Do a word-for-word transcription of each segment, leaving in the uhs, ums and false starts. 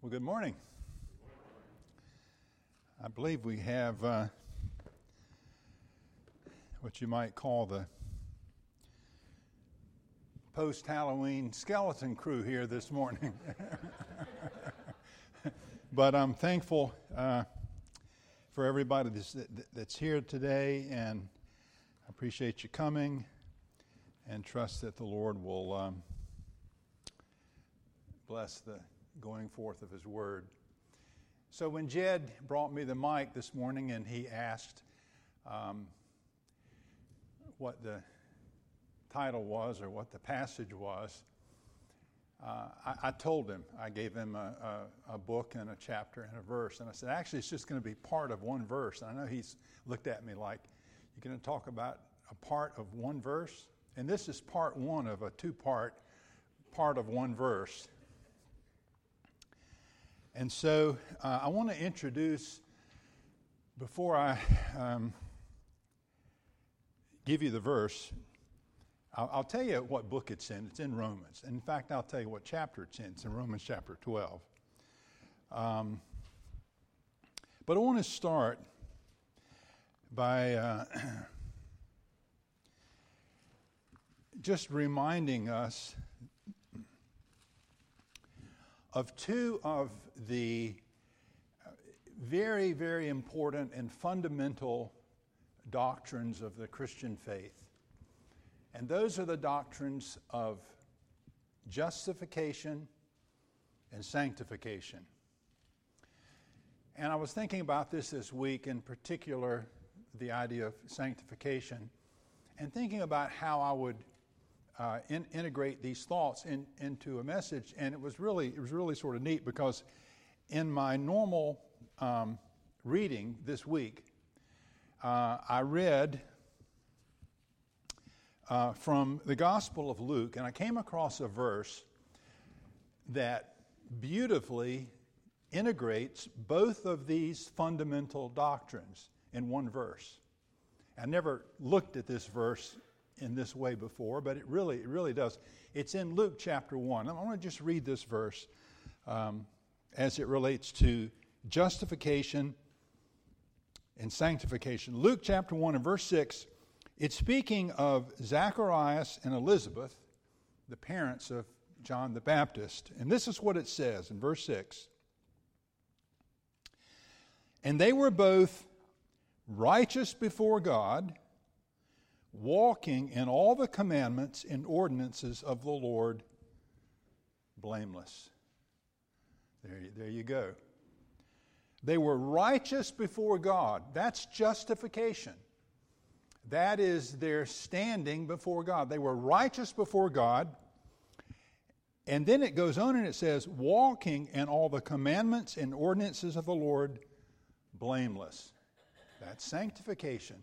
Well, good morning. I believe we have uh, what you might call the post-Halloween skeleton crew here this morning. But I'm thankful uh, for everybody that's, that's here today, and I appreciate you coming and trust that the Lord will um, bless the going forth of His Word. So when Jed brought me the mic this morning and he asked um, what the title was or what the passage was, uh, I, I told him, I gave him a, a, a book and a chapter and a verse, and I said, actually it's just going to be part of one verse. And I know he's looked at me like, you're going to talk about a part of one verse? And this is part one of a two-part part of one verse. And so uh, I want to introduce, before I um, give you the verse, I'll, I'll tell you what book it's in. It's in Romans. In fact, I'll tell you what chapter it's in. It's in Romans chapter twelve. Um, but I want to start by uh, just reminding us of two of the very, very important and fundamental doctrines of the Christian faith. And those are the doctrines of justification and sanctification. And I was thinking about this this week, in particular, the idea of sanctification, and thinking about how I would Uh, in, integrate these thoughts in, into a message, and it was really it was really sort of neat because in my normal um, reading this week, uh, I read uh, from the Gospel of Luke, and I came across a verse that beautifully integrates both of these fundamental doctrines in one verse. I never looked at this verse in this way before, but it really, it really does. It's in Luke chapter one. I want to just read this verse um, as it relates to justification and sanctification. Luke chapter one and verse six, it's speaking of Zacharias and Elizabeth, the parents of John the Baptist. And this is what it says in verse six. And they were both righteous before God, walking in all the commandments and ordinances of the Lord, blameless. There, there you go. They were righteous before God. That's justification. That is their standing before God. They were righteous before God. And then it goes on and it says, walking in all the commandments and ordinances of the Lord, blameless. That's sanctification.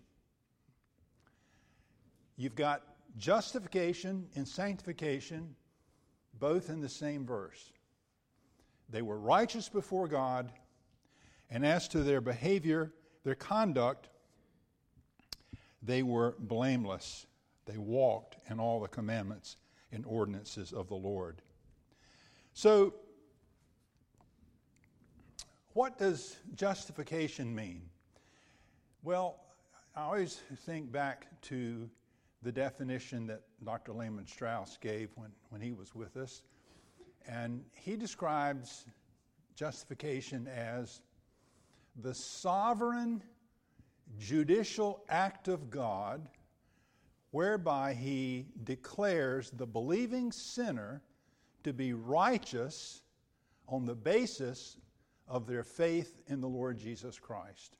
You've got justification and sanctification both in the same verse. They were righteous before God, and as to their behavior, their conduct, they were blameless. They walked in all the commandments and ordinances of the Lord. So, what does justification mean? Well, I always think back to the definition that Doctor Lehman Strauss gave when, when he was with us. And he describes justification as the sovereign judicial act of God whereby He declares the believing sinner to be righteous on the basis of their faith in the Lord Jesus Christ.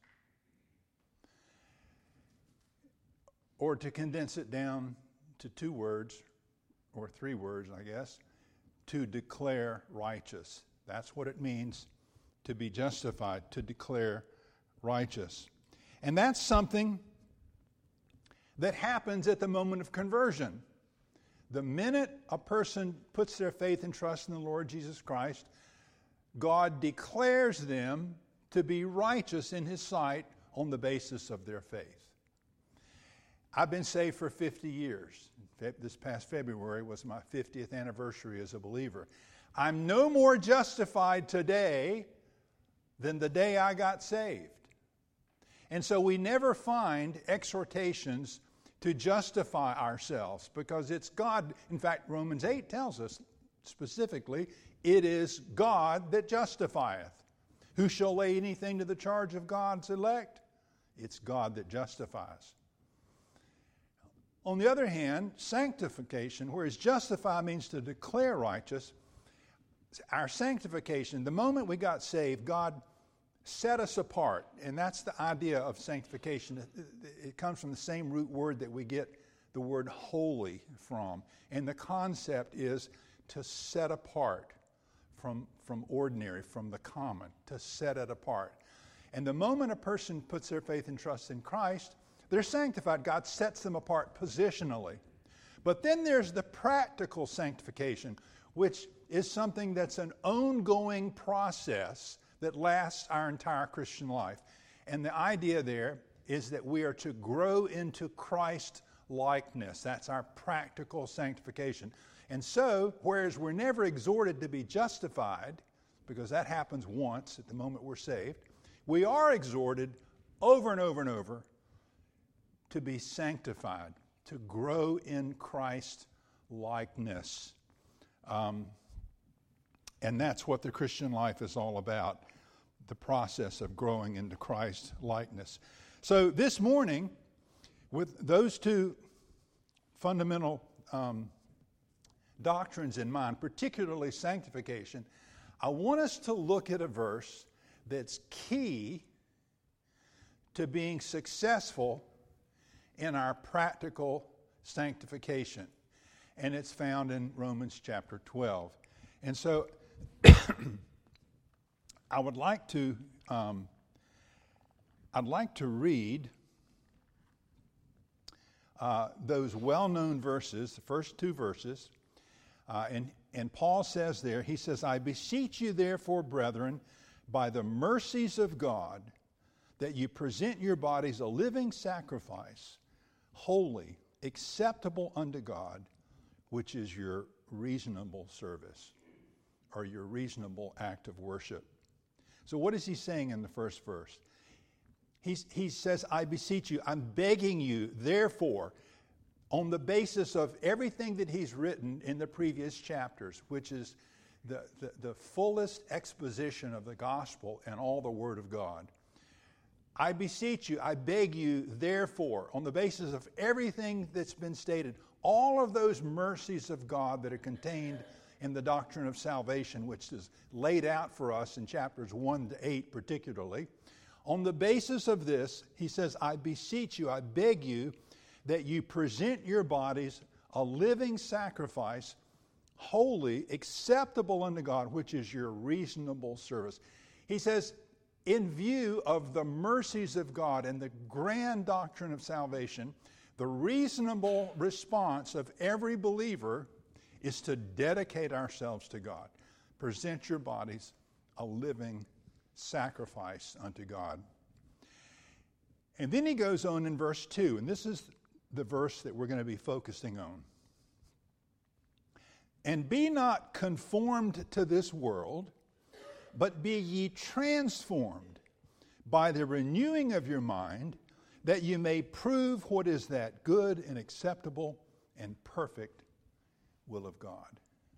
Or to condense it down to two words, or three words, I guess, to declare righteous. That's what it means to be justified, to declare righteous. And that's something that happens at the moment of conversion. The minute a person puts their faith and trust in the Lord Jesus Christ, God declares them to be righteous in His sight on the basis of their faith. I've been saved for fifty years. This past February was my fiftieth anniversary as a believer. I'm no more justified today than the day I got saved. And so we never find exhortations to justify ourselves because it's God. In fact, Romans eight tells us specifically, it is God that justifieth. Who shall lay anything to the charge of God's elect? It's God that justifies. On the other hand, sanctification, whereas justify means to declare righteous, our sanctification, the moment we got saved, God set us apart. And that's the idea of sanctification. It comes from the same root word that we get the word holy from. And the concept is to set apart from, from ordinary, from the common, to set it apart. And the moment a person puts their faith and trust in Christ, they're sanctified. God sets them apart positionally. But then there's the practical sanctification, which is something that's an ongoing process that lasts our entire Christian life. And the idea there is that we are to grow into Christ likeness. That's our practical sanctification. And so, whereas we're never exhorted to be justified, because that happens once at the moment we're saved, we are exhorted over and over and over to be sanctified, to grow in Christ likeness. Um, and that's what the Christian life is all about, the process of growing into Christ likeness. So this morning, with those two fundamental um, doctrines in mind, particularly sanctification, I want us to look at a verse that's key to being successful in our practical sanctification. And it's found in Romans chapter twelve. And so I would like to um, I'd like to read uh, those well-known verses, the first two verses. Uh, and, and Paul says there, he says, I beseech you therefore, brethren, by the mercies of God, that you present your bodies a living sacrifice, holy, acceptable unto God, which is your reasonable service, or your reasonable act of worship. So what is he saying in the first verse? He's, he says, I beseech you, I'm begging you, therefore, on the basis of everything that he's written in the previous chapters, which is the, the, the fullest exposition of the gospel and all the Word of God. I beseech you, I beg you, therefore, on the basis of everything that's been stated, all of those mercies of God that are contained in the doctrine of salvation, which is laid out for us in chapters one to eight particularly, on the basis of this, he says, I beseech you, I beg you, that you present your bodies a living sacrifice, holy, acceptable unto God, which is your reasonable service. He says, in view of the mercies of God and the grand doctrine of salvation, the reasonable response of every believer is to dedicate ourselves to God. Present your bodies a living sacrifice unto God. And then he goes on in verse two, and this is the verse that we're going to be focusing on. And be not conformed to this world, but be ye transformed by the renewing of your mind, that you may prove what is that good and acceptable and perfect will of God.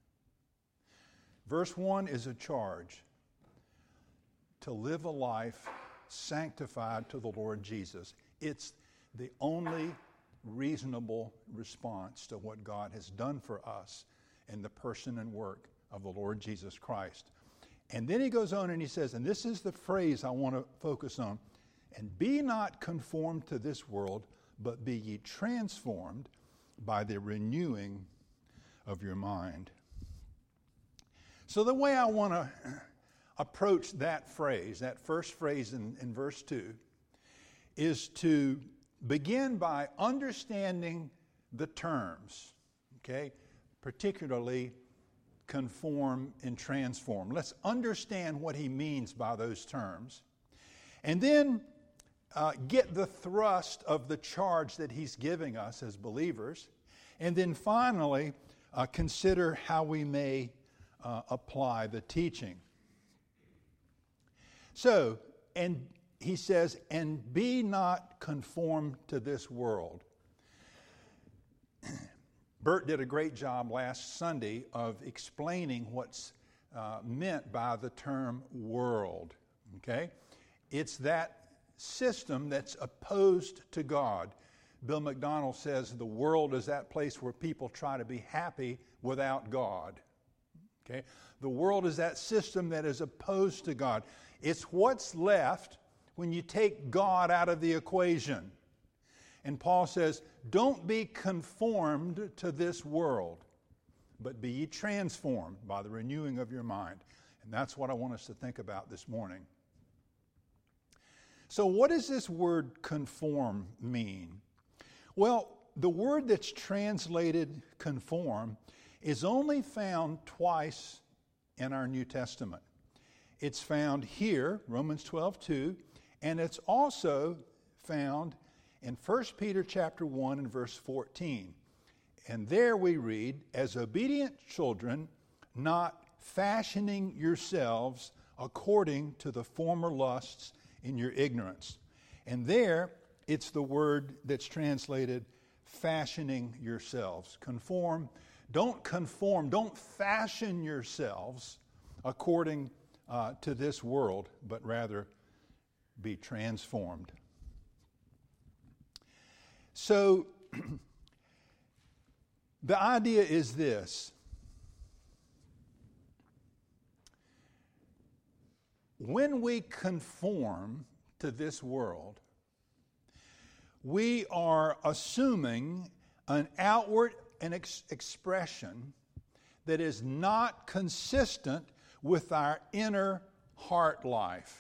Verse one is a charge to live a life sanctified to the Lord Jesus. It's the only reasonable response to what God has done for us in the person and work of the Lord Jesus Christ. And then he goes on and he says, and this is the phrase I want to focus on, and be not conformed to this world, but be ye transformed by the renewing of your mind. So the way I want to approach that phrase, that first phrase in, in verse two, is to begin by understanding the terms, okay? Particularly conform and transform. Let's understand what he means by those terms. And then uh, get the thrust of the charge that he's giving us as believers. And then finally, uh, consider how we may uh, apply the teaching. So, and he says, and be not conformed to this world. Bert did a great job last Sunday of explaining what's uh, meant by the term world. Okay? It's that system that's opposed to God. Bill McDonald says the world is that place where people try to be happy without God. Okay? The world is that system that is opposed to God. It's what's left when you take God out of the equation. And Paul says, don't be conformed to this world, but be ye transformed by the renewing of your mind. And that's what I want us to think about this morning. So what does this word conform mean? Well, the word that's translated conform is only found twice in our New Testament. It's found here, Romans twelve two, and it's also found in First Peter chapter one and verse fourteen. And there we read, as obedient children, not fashioning yourselves according to the former lusts in your ignorance. And there, it's the word that's translated fashioning yourselves. Conform. Don't conform. Don't fashion yourselves according uh, to this world, but rather be transformed. So, the idea is this. When we conform to this world, we are assuming an outward an ex- expression that is not consistent with our inner heart life.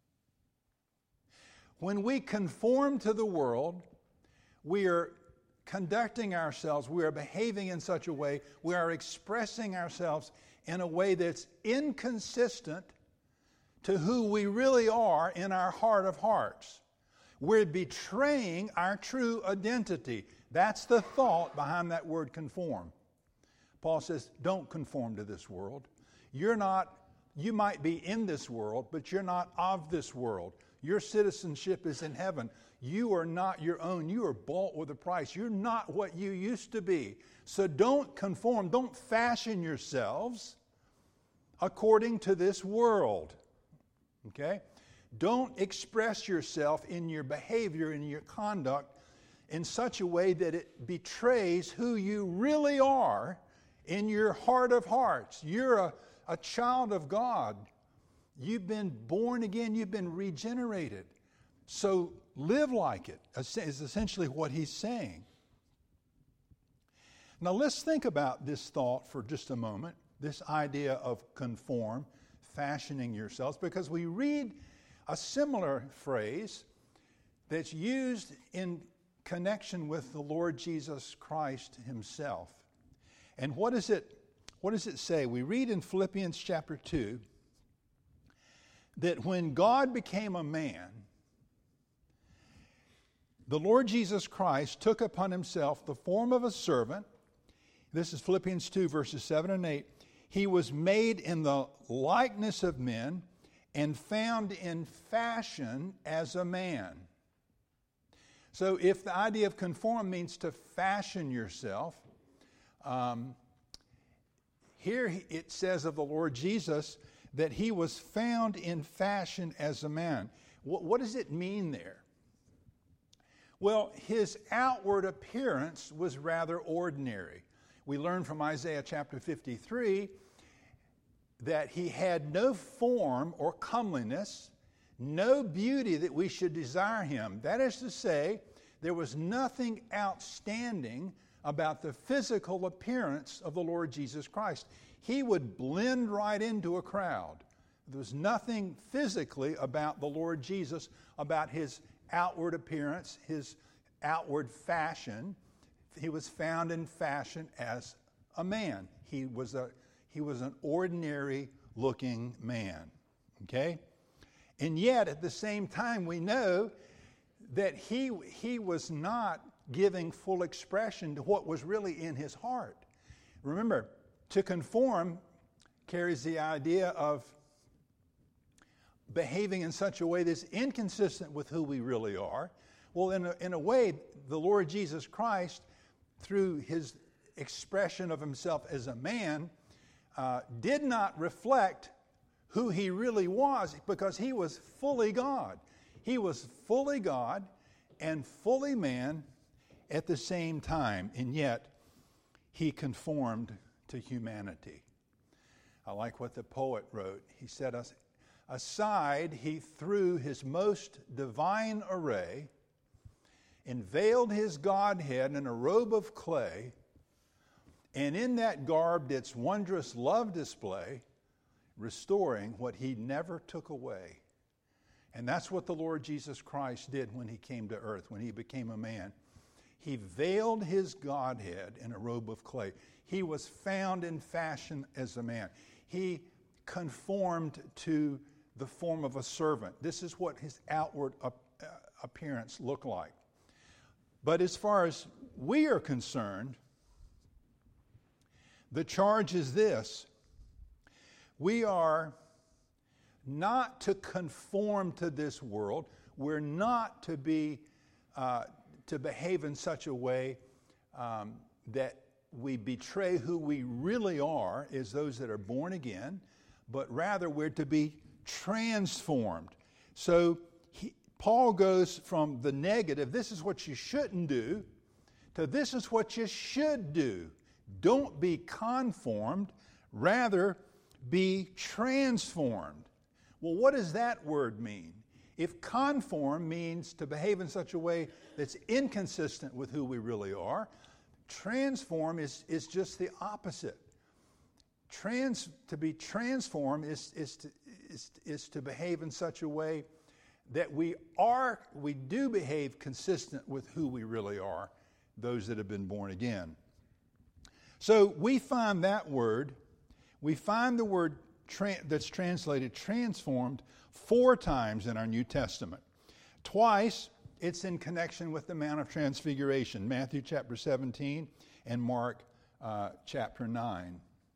When we conform to the world, we are conducting ourselves, we are behaving in such a way, we are expressing ourselves in a way that's inconsistent to who we really are in our heart of hearts. We're betraying our true identity. That's the thought behind that word conform. Paul says, don't conform to this world. You're not, you might be in this world, but you're not of this world. Your citizenship is in heaven. You are not your own. You are bought with a price. You're not what you used to be. So don't conform. Don't fashion yourselves according to this world. Okay? Don't express yourself in your behavior, in your conduct, in such a way that it betrays who you really are in your heart of hearts. You're a, a child of God. You've been born again. You've been regenerated. So live like it, is essentially what he's saying. Now let's think about this thought for just a moment, this idea of conform, fashioning yourselves, because we read a similar phrase that's used in connection with the Lord Jesus Christ himself. And what does it, what does it say? We read in Philippians chapter two that when God became a man, the Lord Jesus Christ took upon himself the form of a servant. This is Philippians two, verses seven and eight. He was made in the likeness of men and found in fashion as a man. So if the idea of conform means to fashion yourself, um, here it says of the Lord Jesus that he was found in fashion as a man. What, what does it mean there? Well, his outward appearance was rather ordinary. We learn from Isaiah chapter fifty-three that he had no form or comeliness, no beauty that we should desire him. That is to say, there was nothing outstanding about the physical appearance of the Lord Jesus Christ. He would blend right into a crowd. There was nothing physically about the Lord Jesus, about his outward appearance, his outward fashion. He was found in fashion as a man. He was a he was an ordinary looking man. Okay? And yet at the same time we know that he, he was not giving full expression to what was really in his heart. Remember, to conform carries the idea of behaving in such a way that's inconsistent with who we really are. Well, in a, in a way, the Lord Jesus Christ, through his expression of himself as a man, uh, did not reflect who he really was, because he was fully God. He was fully God and fully man at the same time, and yet he conformed to humanity. I like what the poet wrote. He said, aside he threw his most divine array and veiled his Godhead in a robe of clay, and in that garb its wondrous love display, restoring what he never took away. And that's what the Lord Jesus Christ did when he came to earth, when he became a man. He veiled his Godhead in a robe of clay. He was found in fashion as a man. He conformed to the form of a servant. This is what his outward appearance looked like. But as far as we are concerned, the charge is this: we are not to conform to this world. We're not to be uh, to behave in such a way um, that we betray who we really are as those that are born again, but rather we're to be transformed. So he, Paul goes from the negative, this is what you shouldn't do, to this is what you should do. Don't be conformed, rather be transformed. Well, what does that word mean? If conform means to behave in such a way that's inconsistent with who we really are, transform is, is just the opposite. Trans, to be transformed is, is, to, is, is to behave in such a way that we are, we do behave consistent with who we really are, those that have been born again. So we find that word, we find the word tra- that's translated transformed four times in our New Testament. Twice, it's in connection with the Mount of Transfiguration, Matthew chapter seventeen and Mark uh, chapter nine.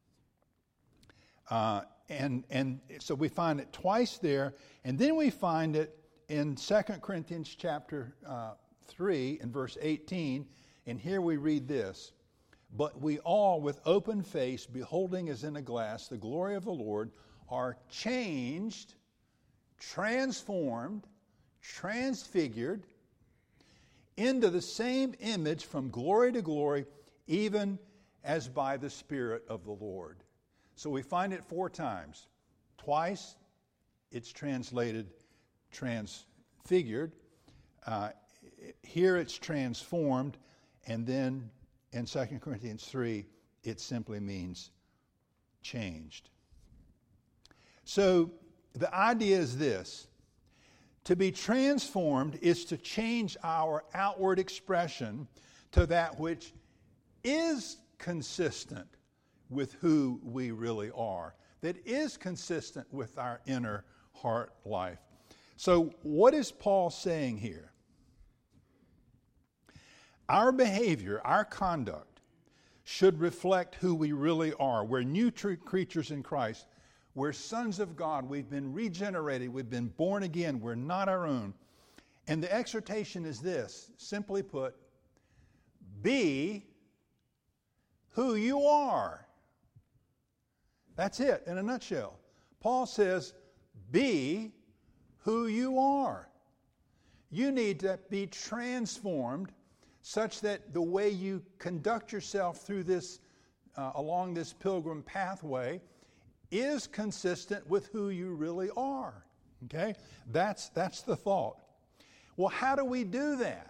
Uh, and, and so we find it twice there, and then we find it in Second Corinthians chapter uh, three and verse eighteen, and here we read this: but we all, with open face, beholding as in a glass the glory of the Lord, are changed, transformed, transfigured into the same image from glory to glory, even as by the Spirit of the Lord. So we find it four times. Twice, it's translated transfigured. Uh, here it's transformed, and then in Second Corinthians three, it simply means changed. So the idea is this: to be transformed is to change our outward expression to that which is consistent with who we really are, that is consistent with our inner heart life. So what is Paul saying here? Our behavior, our conduct, should reflect who we really are. We're new true creatures in Christ. We're sons of God. We've been regenerated. We've been born again. We're not our own. And the exhortation is this, simply put: be who you are. That's it in a nutshell. Paul says, be who you are. You need to be transformed such that the way you conduct yourself through this, uh, along this pilgrim pathway, is consistent with who you really are. Okay? That's, that's the thought. Well, how do we do that?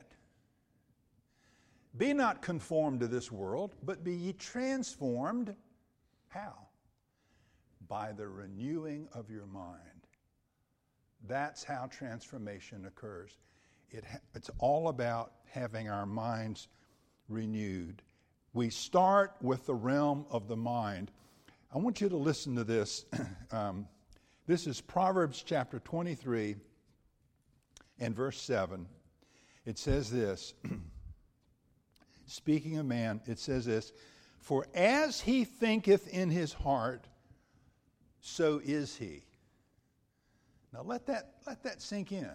Be not conformed to this world, but be ye transformed. How? By the renewing of your mind. That's how transformation occurs. It, it's all about having our minds renewed. We start with the realm of the mind. I want you to listen to this. um, this is Proverbs chapter twenty-three and verse seven. It says this, speaking of man, it says this, for as he thinketh in his heart, so is he. Now let that, let that sink in.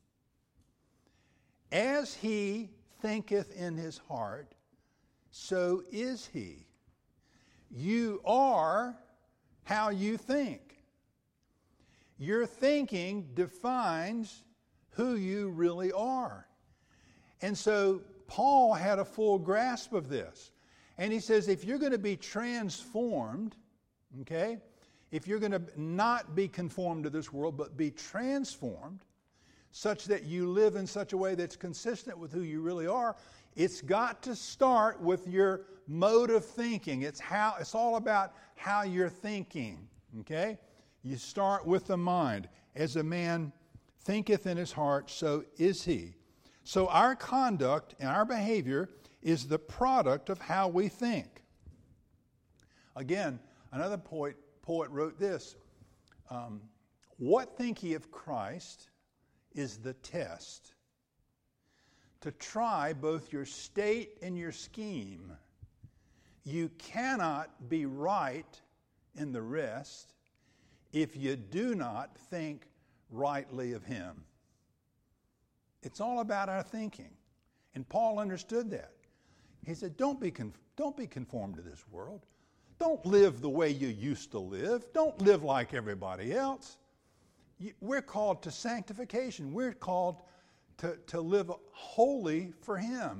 As he thinketh in his heart, so is he. You are how you think. Your thinking defines who you really are. And so Paul had a full grasp of this. And he says, if you're going to be transformed, okay, if you're going to not be conformed to this world, but be transformed, such that you live in such a way that's consistent with who you really are, it's got to start with your mode of thinking. It's how it's all about how you're thinking, okay? You start with the mind. As a man thinketh in his heart, so is he. So our conduct and our behavior is the product of how we think. Again, another poet, poet wrote this, um, what think ye of Christ is the test to try both your state and your scheme. You cannot be right in the rest if you do not think rightly of him. It's all about our thinking. And Paul understood that. He said, don't be, conf- don't be conformed to this world. Don't live the way you used to live. Don't live like everybody else. You, we're called to sanctification. We're called to, to live holy for him.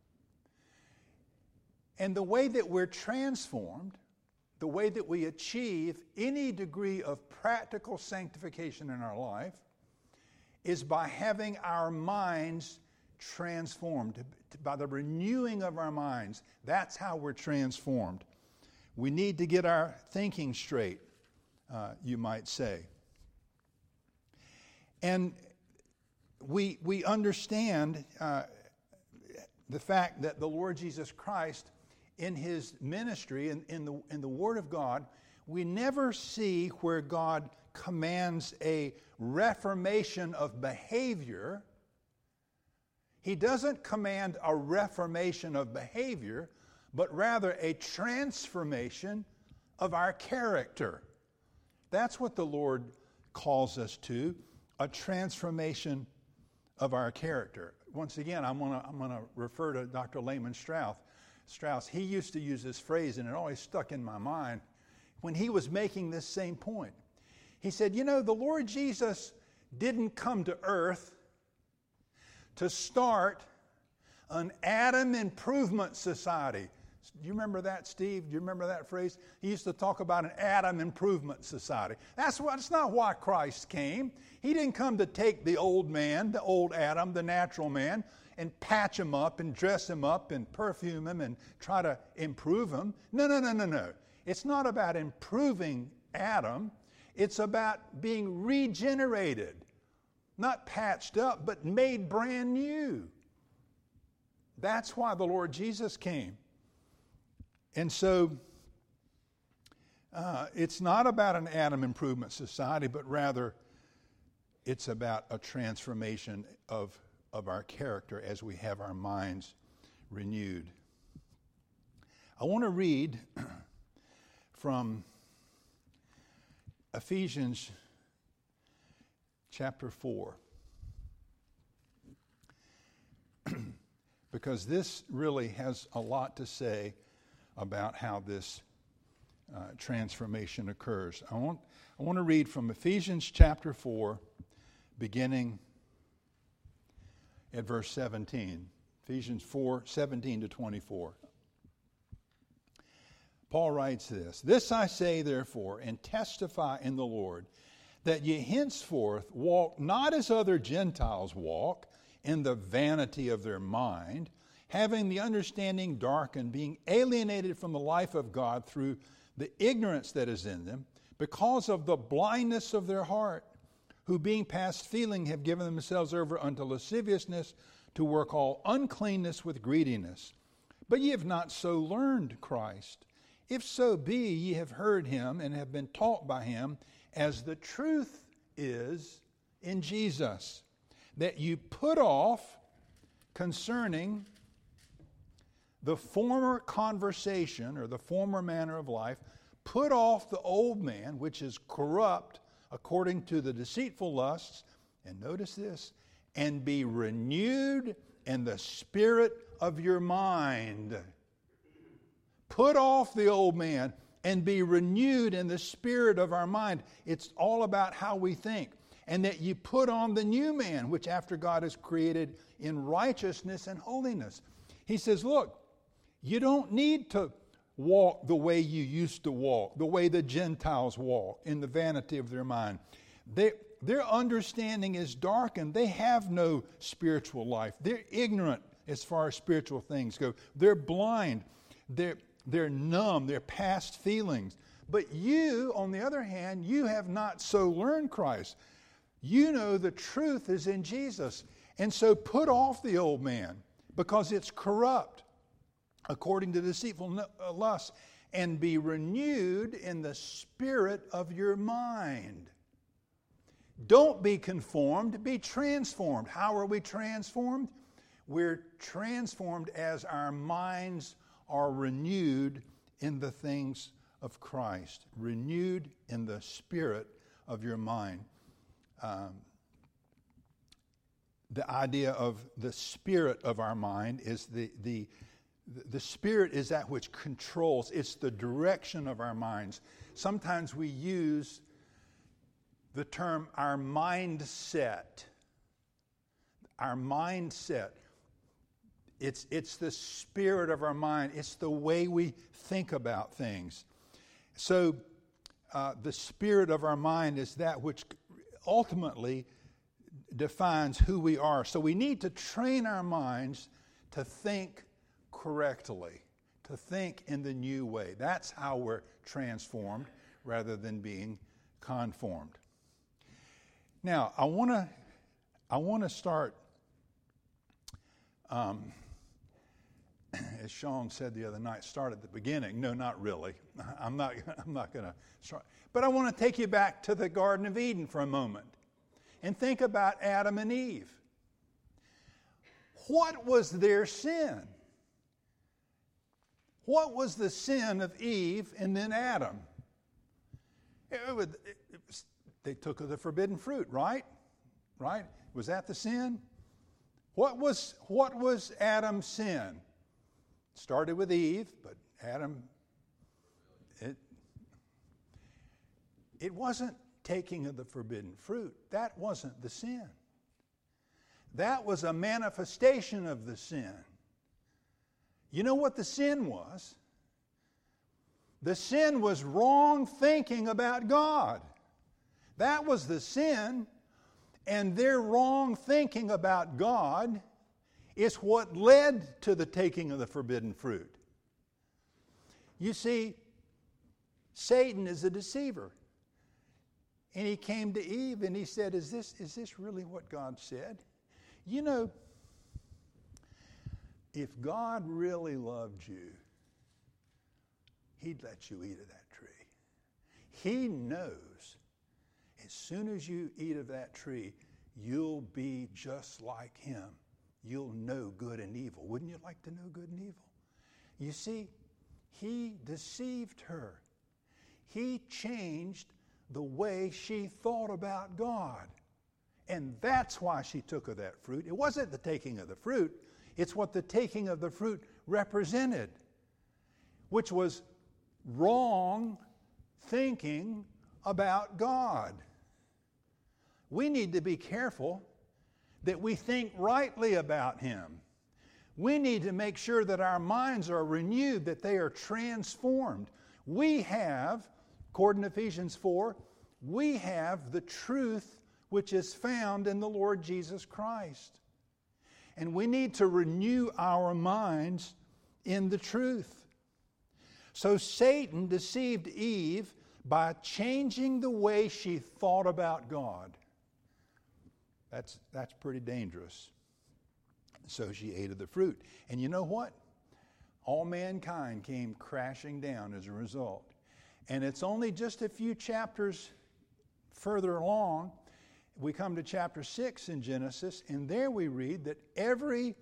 And the way that we're transformed, the way that we achieve any degree of practical sanctification in our life, is by having our minds transformed, by the renewing of our minds. That's how we're transformed. We need to get our thinking straight, uh, you might say. And we, we understand uh, the fact that the Lord Jesus Christ, in his ministry, in, in, the, in the Word of God, we never see where God commands a reformation of behavior. He doesn't command a reformation of behavior, but rather a transformation of our character. That's what the Lord calls us to, a transformation of our character. Once again, I'm going to I'm going to refer to Doctor Lehman Strauss. Strauss, he used to use this phrase, and it always stuck in my mind when he was making this same point. He said, you know, the Lord Jesus didn't come to earth to start an Adam improvement society. Do you remember that, Steve? Do you remember that phrase? He used to talk about an Adam improvement society. That's, what, that's not why Christ came. He didn't come to take the old man, the old Adam, the natural man, and patch him up and dress him up and perfume him and try to improve him. No, no, no, no, no. It's not about improving Adam. It's about being regenerated. Not patched up, but made brand new. That's why the Lord Jesus came. And so, uh, it's not about an Adam improvement society, but rather it's about a transformation of, of our character as we have our minds renewed. I want to read from Ephesians chapter four. Because this really has a lot to say about how this uh, transformation occurs. I want, I want to read from Ephesians chapter four, beginning at verse seventeen. Ephesians four, seventeen to twenty-four. Paul writes this, "This I say therefore, and testify in the Lord, that ye henceforth walk not as other Gentiles walk, in the vanity of their mind, having the understanding darkened, being alienated from the life of God through the ignorance that is in them, because of the blindness of their heart, who being past feeling have given themselves over unto lasciviousness, to work all uncleanness with greediness. But ye have not so learned Christ. If so be ye have heard him, and have been taught by him, as the truth is in Jesus, that you put off concerning the former conversation or the former manner of life, put off the old man, which is corrupt according to the deceitful lusts, and notice this, and be renewed in the spirit of your mind. Put off the old man and be renewed in the spirit of our mind. It's all about how we think. And that you put on the new man, which after God is created in righteousness and holiness. He says, look, you don't need to walk the way you used to walk, the way the Gentiles walk, in the vanity of their mind. They, their understanding is darkened. They have no spiritual life. They're ignorant as far as spiritual things go. They're blind. They're, they're numb. They're past feelings. But you, on the other hand, you have not so learned Christ. You know the truth is in Jesus. And so put off the old man, because it's corrupt according to deceitful lusts, and be renewed in the spirit of your mind. Don't be conformed, be transformed. How are we transformed? We're transformed as our minds are renewed in the things of Christ. Renewed in the spirit of your mind. Um, the idea of the spirit of our mind is the, the, the spirit is that which controls. It's the direction of our minds. Sometimes we use the term our mindset. Our mindset. It's, it's the spirit of our mind. It's the way we think about things. So uh, the spirit of our mind is that which ultimately defines who we are. So we need to train our minds to think correctly, to think in the new way. That's how we're transformed rather than being conformed. Now, I want to I want to start, um, as Sean said the other night, start at the beginning. No, not really. I'm not, I'm not going to start. But I want to take you back to the Garden of Eden for a moment and think about Adam and Eve. What was their sin? What was the sin of Eve and then Adam? It would, it, it was, they took of the forbidden fruit, right? Right? Was that the sin? What was, what was Adam's sin? It started with Eve, but Adam, it, it wasn't taking of the forbidden fruit. That wasn't the sin. That was a manifestation of the sin. You know what the sin was? The sin was wrong thinking about God. That was the sin, and their wrong thinking about God is what led to the taking of the forbidden fruit. You see, Satan is a deceiver. And he came to Eve and he said, is this, is this really what God said? You know, if God really loved you, He'd let you eat of that tree. He knows as soon as you eat of that tree, you'll be just like Him. You'll know good and evil. Wouldn't you like to know good and evil? You see, He deceived her. He changed the way she thought about God. And that's why she took of that fruit. It wasn't the taking of the fruit. It's what the taking of the fruit represented, which was wrong thinking about God. We need to be careful that we think rightly about Him. We need to make sure that our minds are renewed, that they are transformed. We have, according to Ephesians four, we have the truth which is found in the Lord Jesus Christ. And we need to renew our minds in the truth. So Satan deceived Eve by changing the way she thought about God. That's, that's pretty dangerous. So she ate of the fruit. And you know what? All mankind came crashing down as a result. And it's only just a few chapters further along, we come to chapter six in Genesis, and there we read that every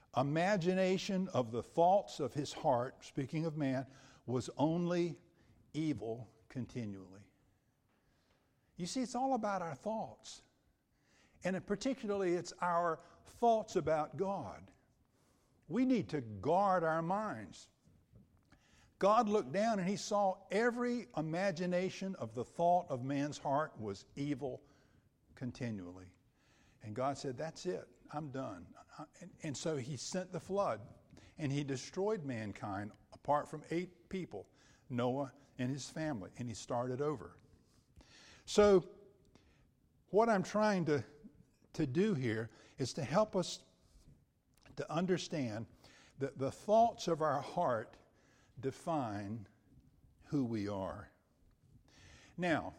imagination of the thoughts of his heart, speaking of man, was only evil continually. You see, it's all about our thoughts. And particularly, it's our thoughts about God. We need to guard our minds. God looked down and he saw every imagination of the thought of man's heart was evil continually. And God said, that's it. I'm done. And, and so he sent the flood and he destroyed mankind apart from eight people, Noah and his family, and he started over. So what I'm trying to, to do here is to help us to understand that the thoughts of our heart define who we are. Now,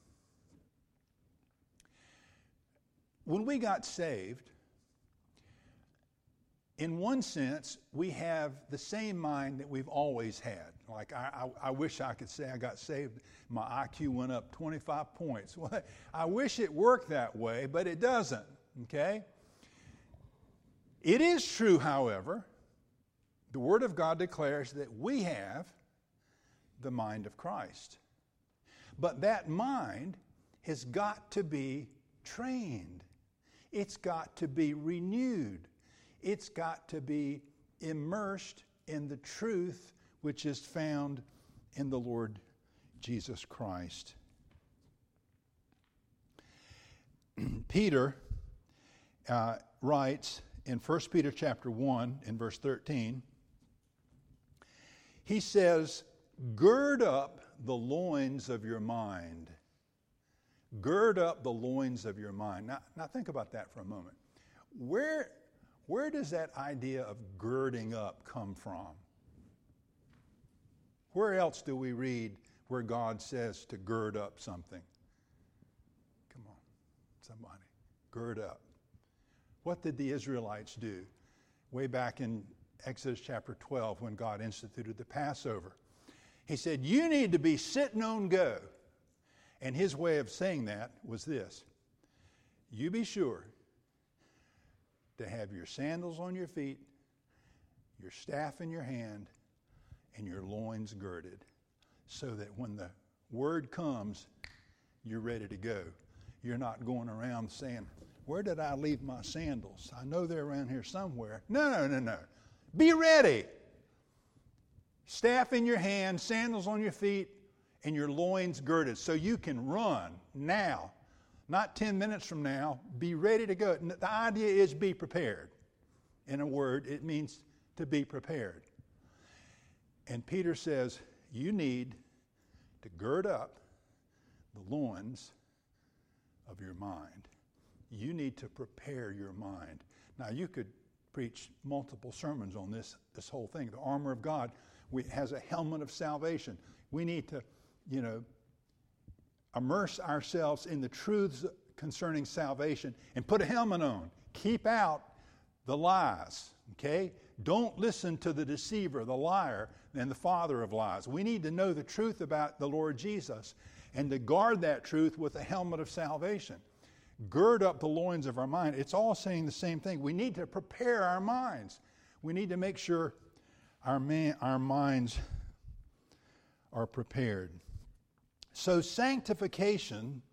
when we got saved, in one sense, we have the same mind that we've always had. Like, I, I, I wish I could say I got saved, my I Q went up twenty-five points. Well, I wish it worked that way, but it doesn't, okay? It is true, however, the Word of God declares that we have the mind of Christ. But that mind has got to be trained. It's got to be renewed. It's got to be immersed in the truth which is found in the Lord Jesus Christ. Peter uh, writes in First Peter chapter one, in verse thirteen, he says, gird up the loins of your mind. Gird up the loins of your mind. Now, now think about that for a moment. Where, where does that idea of girding up come from? Where else do we read where God says to gird up something? Come on, somebody. Gird up. What did the Israelites do way back in Exodus chapter twelve when God instituted the Passover? He said, you need to be sitting on go. And his way of saying that was this: you be sure to have your sandals on your feet, your staff in your hand, and your loins girded, so that when the word comes, you're ready to go. You're not going around saying, where did I leave my sandals? I know they're around here somewhere. No, no, no, no. Be ready. Staff in your hand, sandals on your feet, and your loins girded, so you can run now. Not ten minutes from now. Be ready to go. The idea is be prepared. In a word, it means to be prepared. And Peter says, you need to gird up the loins of your mind. You need to prepare your mind. Now, you could preach multiple sermons on this, this whole thing. The armor of God we, has a helmet of salvation. We need to, you know, immerse ourselves in the truths concerning salvation and put a helmet on. Keep out the lies, okay? Don't listen to the deceiver, the liar, and the father of lies. We need to know the truth about the Lord Jesus and to guard that truth with a helmet of salvation. Gird up the loins of our mind. It's all saying the same thing. We need to prepare our minds. We need to make sure our, man, our minds are prepared. So sanctification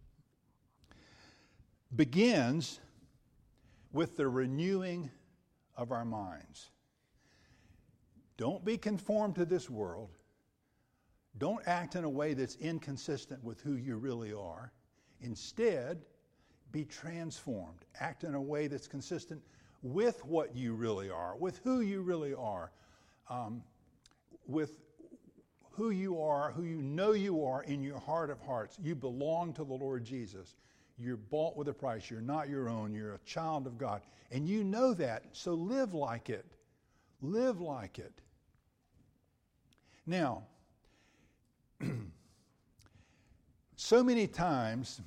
begins with the renewing of our minds. Don't be conformed to this world. Don't act in a way that's inconsistent with who you really are. Instead, be transformed. Act in a way that's consistent with what you really are, with who you really are, um, with who you are, who you know you are in your heart of hearts. You belong to the Lord Jesus. You're bought with a price. You're not your own. You're a child of God. And you know that, so live like it. Live like it. Now, so many times,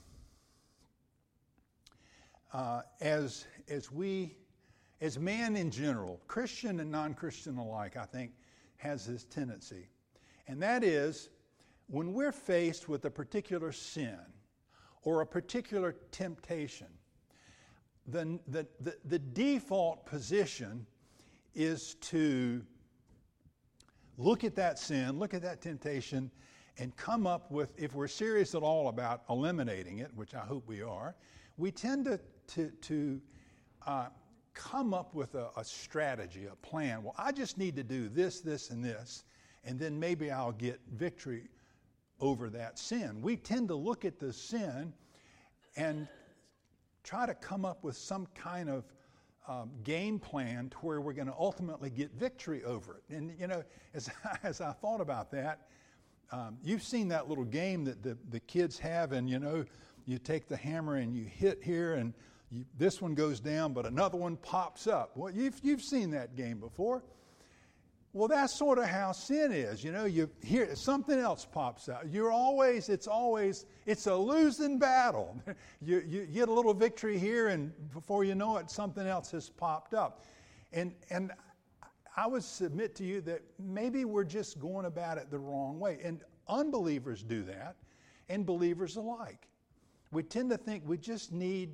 uh, as, as we, as man in general, Christian and non-Christian alike, I think, has this tendency. And that is, when we're faced with a particular sin or a particular temptation, the, the, the, the default position is to look at that sin, look at that temptation, and come up with, if we're serious at all about eliminating it, which I hope we are, we tend to, to, to uh, come up with a, a strategy, a plan. Well, I just need to do this, this, and this, and then maybe I'll get victory over that sin. We tend to look at the sin and try to come up with some kind of um, game plan to where we're going to ultimately get victory over it. And, you know, as, as I thought about that, um, you've seen that little game that the, the kids have, and, you know, you take the hammer and you hit here, and you, this one goes down, but another one pops up. Well, you've, you've seen that game before. Well, that's sort of how sin is. You know, you hear something else pops out. You're always, it's always, it's a losing battle. you, you get a little victory here, and before you know it, something else has popped up. And, and I would submit to you that maybe we're just going about it the wrong way. And unbelievers do that, and believers alike. We tend to think we just need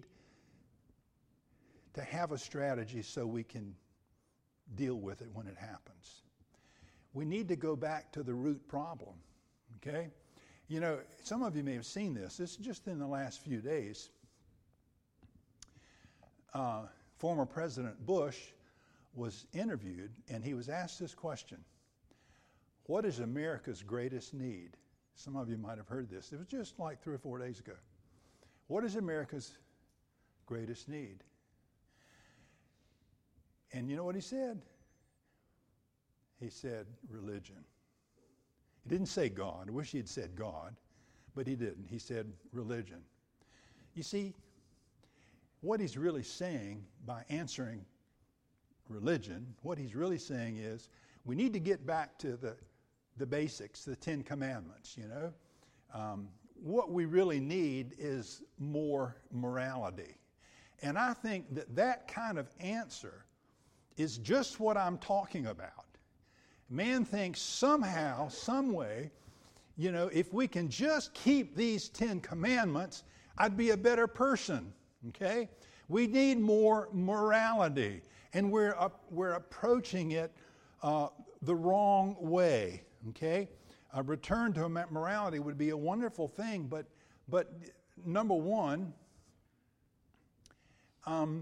to have a strategy so we can deal with it when it happens. We need to go back to the root problem, okay? You know, some of you may have seen this. This is just in the last few days. Uh, former President Bush was interviewed, and he was asked this question: what is America's greatest need? Some of you might have heard this. It was just like three or four days ago. What is America's greatest need? And you know what he said? He said religion. He didn't say God. I wish he had said God, but he didn't. He said religion. You see, what he's really saying by answering religion, what he's really saying is we need to get back to the, the basics, the Ten Commandments, you know. Um, what we really need is more morality. And I think that that kind of answer is just what I'm talking about. Man thinks somehow, some way, you know, if we can just keep these Ten Commandments, I'd be a better person, okay? We need more morality, and we're uh, we're approaching it uh, the wrong way, okay? A return to morality would be a wonderful thing, but but number one, um,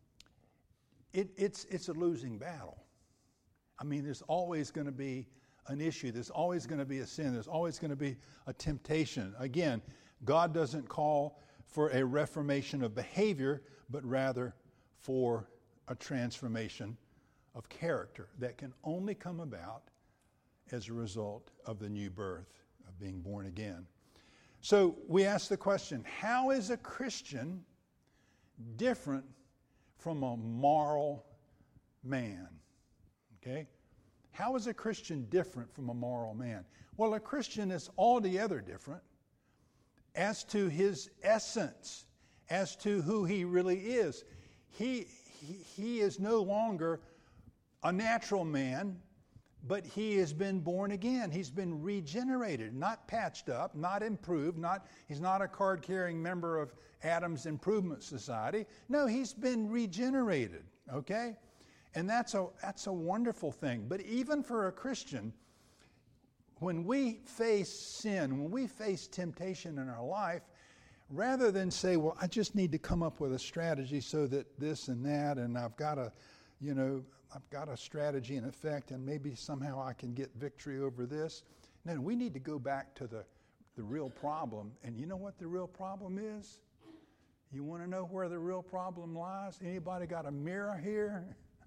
it, it's it's a losing battle. I mean, there's always going to be an issue. There's always going to be a sin. There's always going to be a temptation. Again, God doesn't call for a reformation of behavior, but rather for a transformation of character that can only come about as a result of the new birth, of being born again. So we ask the question, how is a Christian different from a moral man? Okay? How is a Christian different from a moral man? Well, a Christian is altogether different as to his essence, as to who he really is. He, he, he is no longer a natural man, but he has been born again. He's been regenerated, not patched up, not improved. Not, he's not a card-carrying member of Adam's Improvement Society. No, he's been regenerated, okay? And that's a, that's a wonderful thing. But even for a Christian, when we face sin, when we face temptation in our life, rather than say, well, I just need to come up with a strategy so that this and that, and I've got a, you know, I've got a strategy in effect, and maybe somehow I can get victory over this. No, we need to go back to the, the real problem. And you know what the real problem is? You want to know where the real problem lies? Anybody got a mirror here?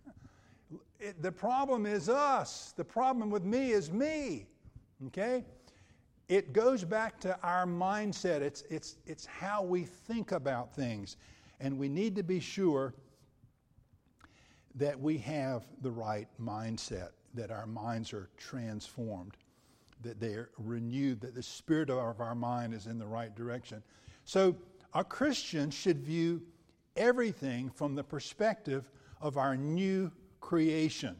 It, the problem is us. The problem with me is me. Okay? It goes back to our mindset. It's, it's, it's how we think about things. And we need to be sure that we have the right mindset, that our minds are transformed, that they are renewed, that the spirit of our mind is in the right direction. So a Christian should view everything from the perspective of our new creation.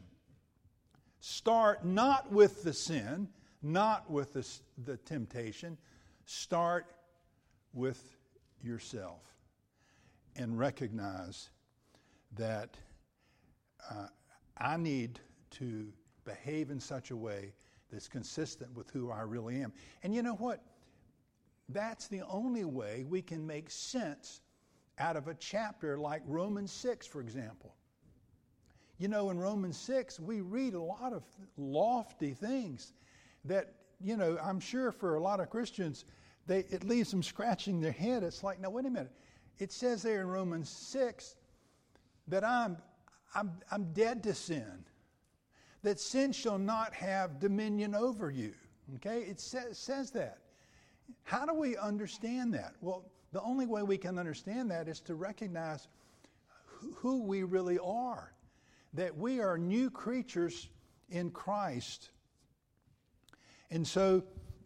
Start not with the sin, not with the, the temptation. Start with yourself and recognize that uh, I need to behave in such a way that's consistent with who I really am. And you know what? That's the only way we can make sense out of a chapter like Romans six, for example. You know, in Romans six, we read a lot of lofty things that, you know, I'm sure for a lot of Christians, they it leaves them scratching their head. It's like, now, wait a minute. It says there in Romans six that I'm, I'm, I'm dead to sin, that sin shall not have dominion over you. Okay? It sa- says that. How do we understand that? Well, the only way we can understand that is to recognize who we really are. That we are new creatures in Christ. And so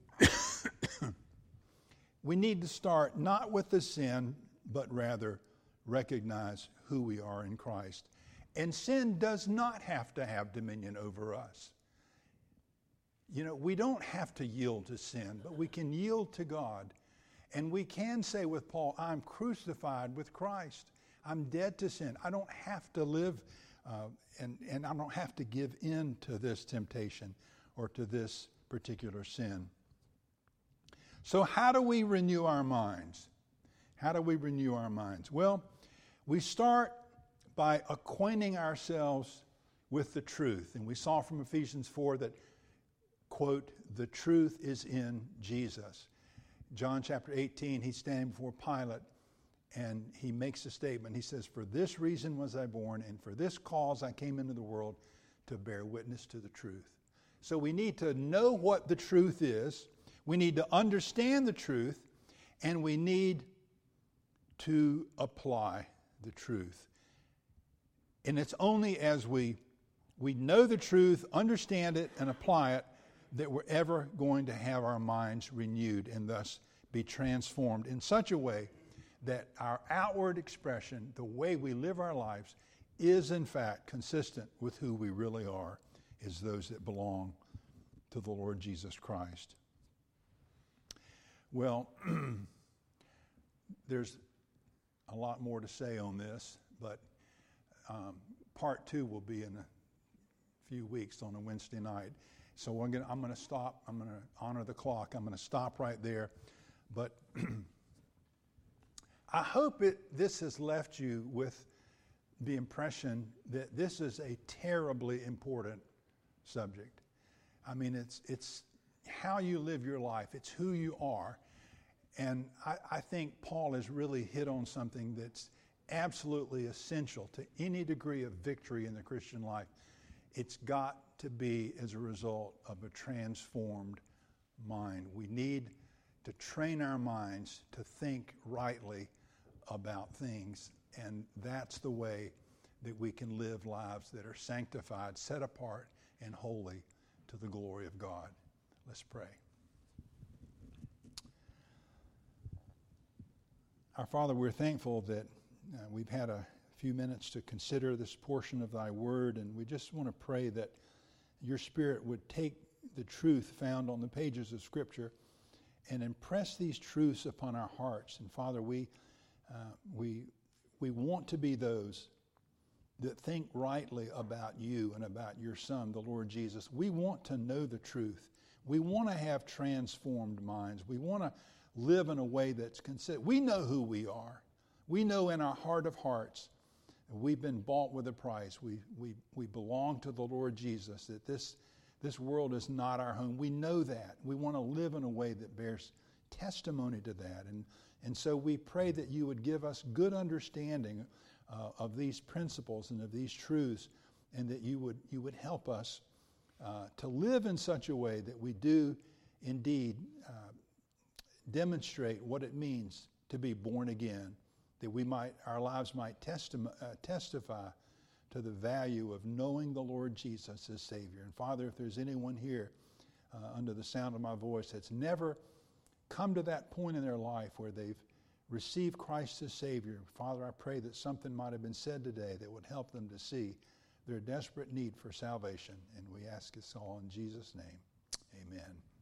we need to start not with the sin, but rather recognize who we are in Christ. And sin does not have to have dominion over us. You know, we don't have to yield to sin, but we can yield to God. And we can say with Paul, I'm crucified with Christ. I'm dead to sin. I don't have to live Uh, and, and I don't have to give in to this temptation or to this particular sin. So how do we renew our minds? How do we renew our minds? Well, we start by acquainting ourselves with the truth. And we saw from Ephesians four that, quote, the truth is in Jesus. John chapter eighteen, he's standing before Pilate. And he makes a statement. He says, for this reason was I born, and for this cause I came into the world, to bear witness to the truth. So we need to know what the truth is. We need to understand the truth. And we need to apply the truth. And it's only as we, we know the truth, understand it, and apply it, that we're ever going to have our minds renewed and thus be transformed in such a way that our outward expression, the way we live our lives, is in fact consistent with who we really are, is those that belong to the Lord Jesus Christ. Well, there's a lot more to say on this, but um, part two will be in a few weeks on a Wednesday night. So we're gonna, I'm going to stop. I'm going to honor the clock. I'm going to stop right there. But I hope it, this has left you with the impression that this is a terribly important subject. I mean, it's it's how you live your life. It's who you are. And I, I think Paul has really hit on something that's absolutely essential to any degree of victory in the Christian life. It's got to be as a result of a transformed mind. We need to train our minds to think rightly about things, and that's the way that we can live lives that are sanctified, set apart, and holy to the glory of God. Let's pray. Our Father, we're thankful that uh, we've had a few minutes to consider this portion of Thy Word, and we just want to pray that Your Spirit would take the truth found on the pages of Scripture and impress these truths upon our hearts. And Father, we uh, we we want to be those that think rightly about You and about Your Son, the Lord Jesus. We want to know the truth. We want to have transformed minds. We want to live in a way that's consistent. We know who we are. We know in our heart of hearts we've been bought with a price. We we we belong to the Lord Jesus, that this this world is not our home. We know that. We want to live in a way that bears testimony to that. And and so we pray that You would give us good understanding uh, of these principles and of these truths, and that You would you would help us uh, to live in such a way that we do indeed uh, demonstrate what it means to be born again, that we might our lives might testi- uh, testify to the value of knowing the Lord Jesus as Savior. And Father, if there's anyone here uh, under the sound of my voice that's never come to that point in their life where they've received Christ as Savior, Father, I pray that something might have been said today that would help them to see their desperate need for salvation. And we ask this all in Jesus' name. Amen.